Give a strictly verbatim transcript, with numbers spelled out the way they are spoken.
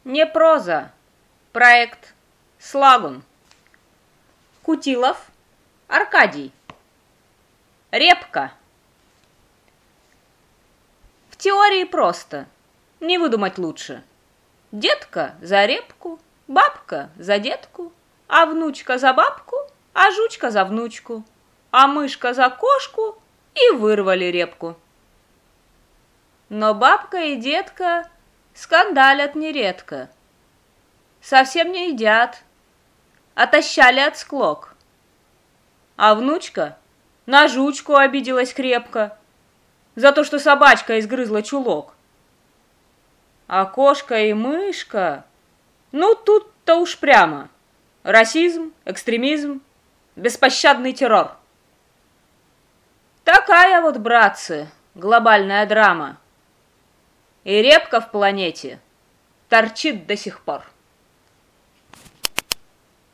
Не проза. Проект Слагун. Кутилов Аркадий. Репка. В теории просто. Не выдумать лучше. Детка за репку, бабка за детку, а внучка за бабку, а жучка за внучку, а мышка за кошку, и вырвали репку. Но бабка и детка скандалят нередко. Совсем не едят, отощали от склок. А внучка на жучку обиделась крепко за то, что собачка изгрызла чулок. А кошка и мышка, ну тут-то уж прямо расизм, экстремизм, беспощадный террор. Такая вот, братцы, глобальная драма. И репка в планете торчит до сих пор.